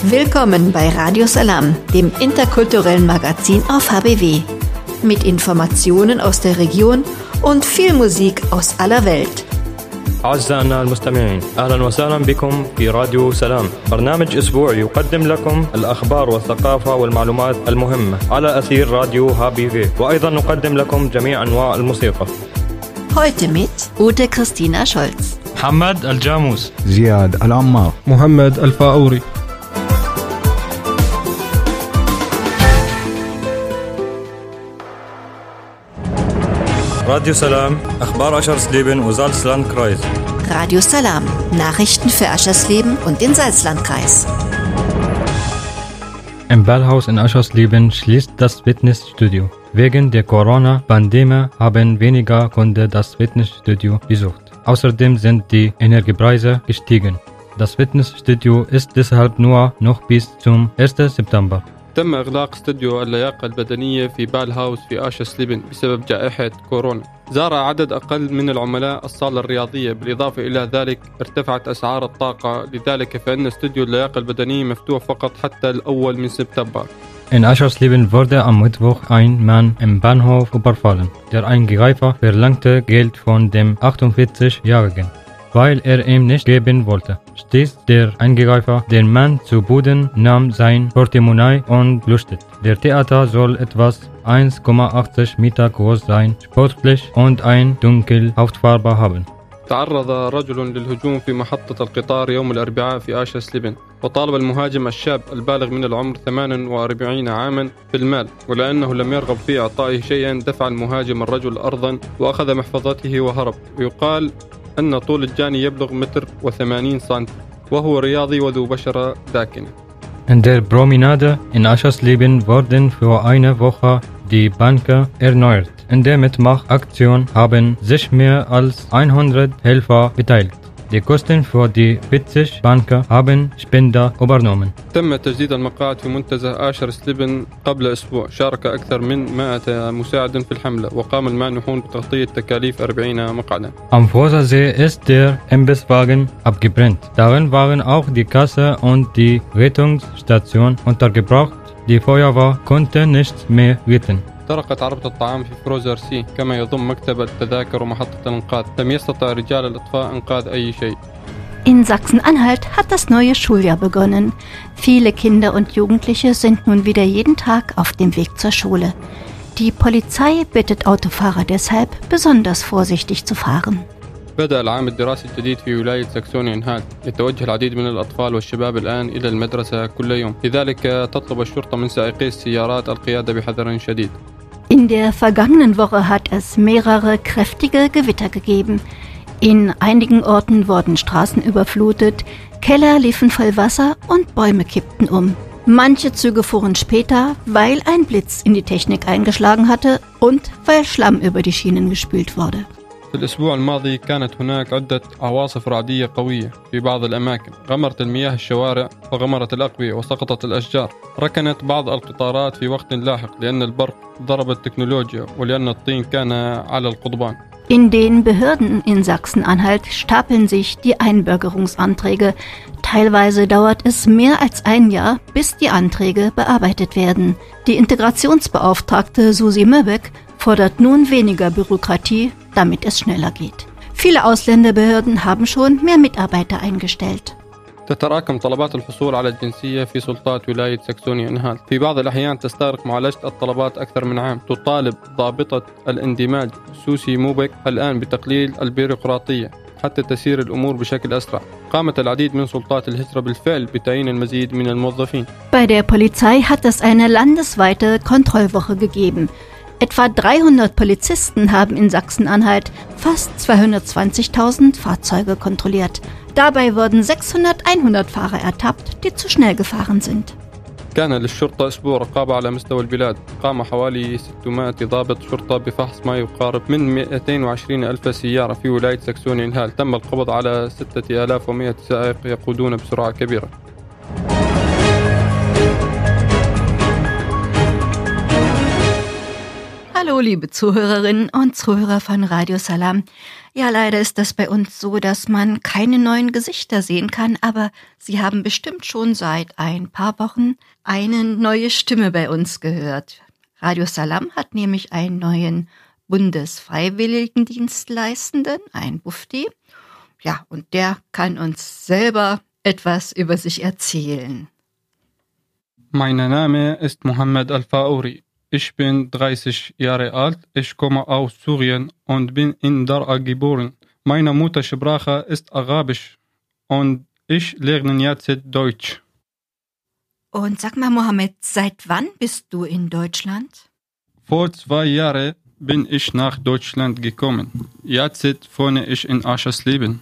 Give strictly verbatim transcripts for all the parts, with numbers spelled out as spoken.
Willkommen bei Radio Salam, dem interkulturellen Magazin auf H B W. Mit Informationen aus der Region und viel Musik aus aller Welt. أعزائنا المستمعين، أهلا وسهلا بكم في راديو سلام، برنامج أسبوعي يقدم لكم الأخبار والثقافة والمعلومات المهمة على أثير راديو H B W، وأيضا نقدم لكم جميع أنواع الموسيقى. Heute mit Ute Christina Scholz, محمد الجاموس، زياد العمار، محمد الفاوري. Radio Salam, Akhbar Aschersleben und Salzlandkreis. Radio Salam, Nachrichten für Aschersleben und den Salzlandkreis. Im Ballhaus in Aschersleben schließt das Fitnessstudio. Wegen der Corona-Pandemie haben weniger Kunden das Fitnessstudio besucht. Außerdem sind die Energiepreise gestiegen. Das Fitnessstudio ist deshalb nur noch bis zum ersten September. تم إغلاق استوديو اللياقة البدنية في بالهاوس في أشرسليبن بسبب جائحة كورونا. زار عدد أقل من العملاء الصالة الرياضية، بالإضافة إلى ذلك ارتفعت أسعار الطاقة، لذلك فإن استوديو اللياقة البدنية مفتوح فقط حتى الأول من سبتمبر. In Aschersleben wurde am Mittwoch ein Mann im Bahnhof überfallen. Der Angreifer verlangte Geld von dem achtundvierzig-Jährigen. Weil er ihm nicht geben wollte, stieß der Angreifer den Mann zu Boden, nahm sein Portemonnaie und flüchtet. Der Theater soll etwas eins Komma achtzig Meter groß sein, sportlich und eine dunkle Hautfarbe haben. تعرض رجل للهجوم في محطة القطار يوم الأربعاء في أشرسليبن، وطالب المهاجم الشاب البالغ من العمر ثمانية وأربعين عاما بالمال، ولأنه لم يرغب في إعطائه شيئا دفع المهاجم الرجل أرضا وأخذ محفظته وهرب. ويقال أن طول الجاني يبلغ متر وثمانين سنتي، وهو رياضي وذو بشرة داكنة. In der Promenade in Aschersleben wurden für eine Woche die Banken erneuert. In der Mitmachaktion haben sich mehr als hundert Helfer beteiligt. Die Kosten für die vierzig Banken haben Spender übernommen. تم تجديد المقاعد في منتزه أشرسليبن قبل أسبوع. شارك أكثر من مائة مساعد في الحملة، وقام المانحون بتغطية تكاليف أربعين مقعدا. Am Vorsasee ist der Imbisswagen abgebrannt. Darin waren auch die Kasse und die Rettungsstation untergebracht. Die Feuerwehr konnte nichts mehr retten. طرقت عربة الطعام في فروزر سي، كما يضم مكتب التذاكر ومحطة الإنقاذ. لم يستطع رجال الإطفاء إنقاذ أي شيء. In Sachsen-Anhalt hat das neue Schuljahr begonnen. Viele Kinder und Jugendliche sind nun wieder jeden Tag auf dem Weg zur Schule. Die Polizei bittet Autofahrer deshalb, besonders vorsichtig zu fahren. بدأ العام الدراسي الجديد في ولاية ساكسونيا إنهال. يتوجه العديد من الأطفال والشباب الآن إلى المدرسة كل يوم، لذلك تطلب الشرطة من سائقي السيارات القيادة بحذر شديد. In der vergangenen Woche hat es mehrere kräftige Gewitter gegeben. In einigen Orten wurden Straßen überflutet, Keller liefen voll Wasser und Bäume kippten um. Manche Züge fuhren später, weil ein Blitz in die Technik eingeschlagen hatte und weil Schlamm über die Schienen gespült wurde. في الأسبوع الماضي كانت هناك عدة عواصف رعدية قوية في بعض الأماكن، غمرت المياه الشوارع وغمرت الأقبية وسقطت الأشجار. ركنت بعض القطارات في وقت لاحق لأن البرق ضرب التكنولوجيا ولأن الطين كان على القضبان. In den Behörden in Sachsen-Anhalt stapeln sich die Einbürgerungsanträge. Teilweise dauert es mehr als ein Jahr, bis die Anträge bearbeitet werden. Die Integrationsbeauftragte Susi Möbeck fordert nun weniger Bürokratie, damit es schneller geht. Viele Ausländerbehörden haben schon mehr Mitarbeiter eingestellt. تتراكم طلبات الحصول على الجنسية في سلطات ولاية ساكسونيا إنهال. في بعض الأحيان تستغرق معالجة الطلبات أكثر من عام. تطالب ضابطة الاندماج سوسي موبك الآن بتقليل البيروقراطية حتى تسير الأمور بشكل أسرع. قامت العديد من سلطات الهجرة بالفعل بتعيين المزيد من الموظفين. Bei der Polizei hat es eine landesweite Kontrollwoche gegeben. Etwa dreihundert Polizisten haben in Sachsen-Anhalt fast zweihundertzwanzigtausend Fahrzeuge kontrolliert. Dabei wurden sechshundert, hundert Fahrer ertappt, die zu schnell gefahren sind. كان للشرطة أسبوع رقابة على مستوى البلاد. قام حوالي ستمائة ضابط شرطة بفحص ما يقارب من مئتين وعشرين ألف سيارة في ولاية ساكسونيا إنهال. تم القبض على ستة آلاف ومئة سائق يقودون بسرعة كبيرة. Hallo, liebe Zuhörerinnen und Zuhörer von Radio Salam. Ja, leider ist das bei uns so, dass man keine neuen Gesichter sehen kann, aber Sie haben bestimmt schon seit ein paar Wochen eine neue Stimme bei uns gehört. Radio Salam hat nämlich einen neuen Bundesfreiwilligendienstleistenden, einen Bufti. Ja, und der kann uns selber etwas über sich erzählen. Mein Name ist Mohammed Al-Faouri. Ich bin dreißig Jahre alt, ich komme aus Syrien und bin in Daraa geboren. Meine Muttersprache ist Arabisch und ich lerne jetzt Deutsch. Und sag mal, Mohammed, seit wann bist du in Deutschland? Vor zwei Jahren bin ich nach Deutschland gekommen. Jetzt wohne ich in Aschersleben.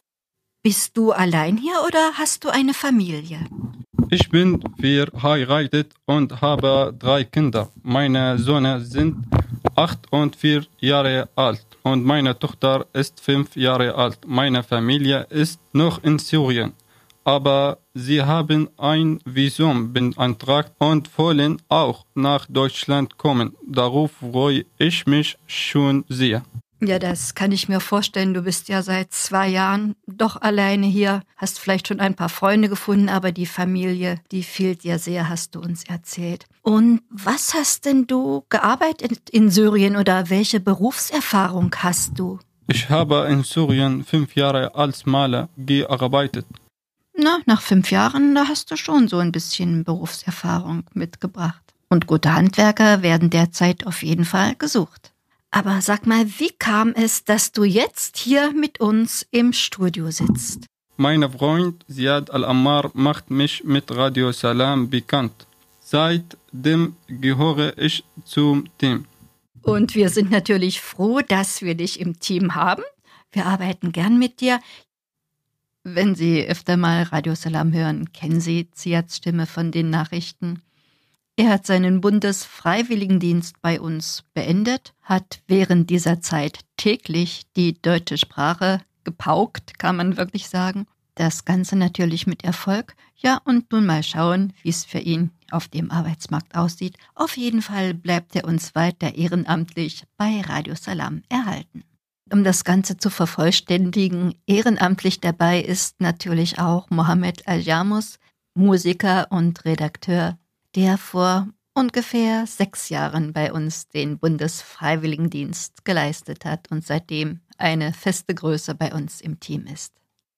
Bist du allein hier oder hast du eine Familie? Ich bin verheiratet und habe drei Kinder. Meine Söhne sind acht und vier Jahre alt und meine Tochter ist fünf Jahre alt. Meine Familie ist noch in Syrien, aber sie haben ein Visum beantragt und wollen auch nach Deutschland kommen. Darauf freue ich mich schon sehr. Ja, das kann ich mir vorstellen. Du bist ja seit zwei Jahren doch alleine hier, hast vielleicht schon ein paar Freunde gefunden, aber die Familie, die fehlt dir sehr, hast du uns erzählt. Und was hast denn du gearbeitet in Syrien oder welche Berufserfahrung hast du? Ich habe in Syrien fünf Jahre als Maler gearbeitet. Na, nach fünf Jahren, da hast du schon so ein bisschen Berufserfahrung mitgebracht. Und gute Handwerker werden derzeit auf jeden Fall gesucht. Aber sag mal, wie kam es, dass du jetzt hier mit uns im Studio sitzt? Mein Freund Ziad Al-Ammar macht mich mit Radio Salam bekannt. Seitdem gehöre ich zum Team. Und wir sind natürlich froh, dass wir dich im Team haben. Wir arbeiten gern mit dir. Wenn Sie öfter mal Radio Salam hören, kennen Sie Ziads Stimme von den Nachrichten. Er hat seinen Bundesfreiwilligendienst bei uns beendet, hat während dieser Zeit täglich die deutsche Sprache gepaukt, kann man wirklich sagen. Das Ganze natürlich mit Erfolg. Ja, und nun mal schauen, wie es für ihn auf dem Arbeitsmarkt aussieht. Auf jeden Fall bleibt er uns weiter ehrenamtlich bei Radio Salam erhalten. Um das Ganze zu vervollständigen, ehrenamtlich dabei ist natürlich auch Mohammed Al-Jamus, Musiker und Redakteur, der vor ungefähr sechs Jahren bei uns den Bundesfreiwilligendienst geleistet hat und seitdem eine feste Größe bei uns im Team ist.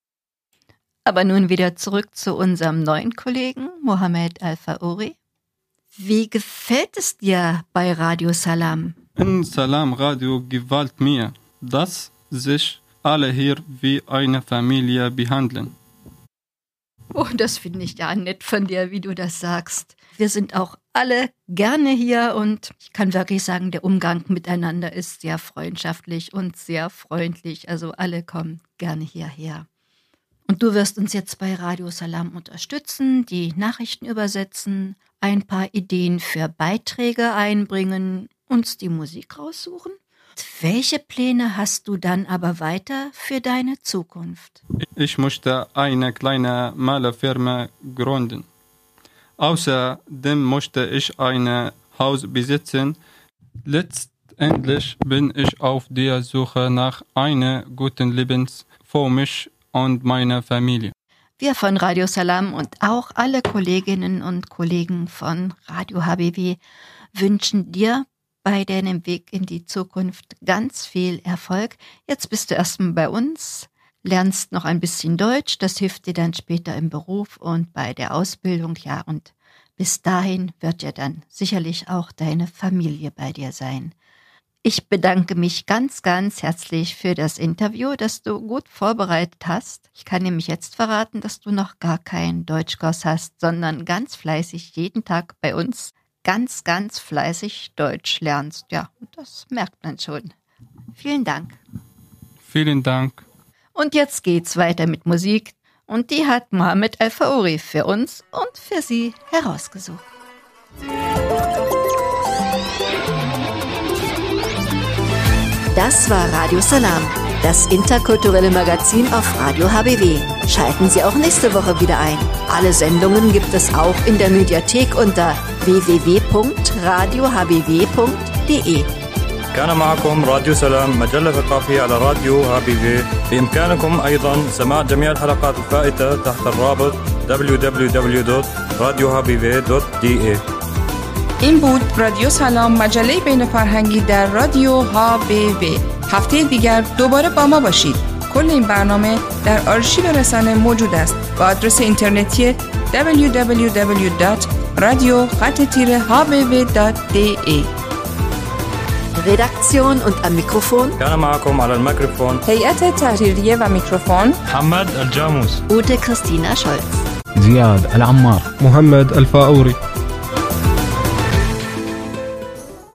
Aber nun wieder zurück zu unserem neuen Kollegen, Mohammed Al-Faouri. Wie gefällt es dir bei Radio Salam? In Salam Radio gefällt mir, dass sich alle hier wie eine Familie behandeln. Oh, das finde ich ja nett von dir, wie du das sagst. Wir sind auch alle gerne hier und ich kann wirklich sagen, der Umgang miteinander ist sehr freundschaftlich und sehr freundlich. Also alle kommen gerne hierher. Und du wirst uns jetzt bei Radio Salam unterstützen, die Nachrichten übersetzen, ein paar Ideen für Beiträge einbringen, uns die Musik raussuchen. Welche Pläne hast du dann aber weiter für deine Zukunft? Ich möchte eine kleine Malerfirma gründen. Außerdem möchte ich ein Haus besitzen. Letztendlich bin ich auf der Suche nach einem guten Leben für mich und meine Familie. Wir von Radio Salam und auch alle Kolleginnen und Kollegen von Radio H B W wünschen dir bei deinem Weg in die Zukunft ganz viel Erfolg. Jetzt bist du erstmal bei uns, lernst noch ein bisschen Deutsch, das hilft dir dann später im Beruf und bei der Ausbildung, ja, und bis dahin wird ja dann sicherlich auch deine Familie bei dir sein. Ich bedanke mich ganz, ganz herzlich für das Interview, das du gut vorbereitet hast. Ich kann nämlich jetzt verraten, dass du noch gar keinen Deutschkurs hast, sondern ganz fleißig jeden Tag bei uns ganz, ganz fleißig Deutsch lernst. Ja, das merkt man schon. Vielen Dank. Vielen Dank. Und jetzt geht's weiter mit Musik. Und die hat Mohammed Al-Faouri für uns und für Sie herausgesucht. Das war Radio Salam, das interkulturelle Magazin auf Radio H B W. Schalten Sie auch nächste Woche wieder ein. Alle Sendungen gibt es auch in der Mediathek unter w w w punkt radio h b w punkt d e. كان معكم راديو سلام مجلة ثقافية على راديو هابيفي. بإمكانكم أيضا سماع جميع الحلقات الفائتة تحت الرابط دبليو دبليو دبليو دوت رادیو هابیوی دوت دی ای. این بود رادیو سلام، مجله بین فرهنگی در رادیو هابیوی. هفته دیگر دوباره با ما باشید. کل این برنامه در آرشیو رسانه موجود است با آدرس اینترنتی دبلیو دبلیو دبلیو دات رادیو خط تیره هابیوی دات دی ای. Redaktion und am Mikrofon كان معكم على الميكروفون هيئت تحريرية و میکروفون محمد الجاموس، Ute Christina Scholz, زياد العمار، محمد الفاوري.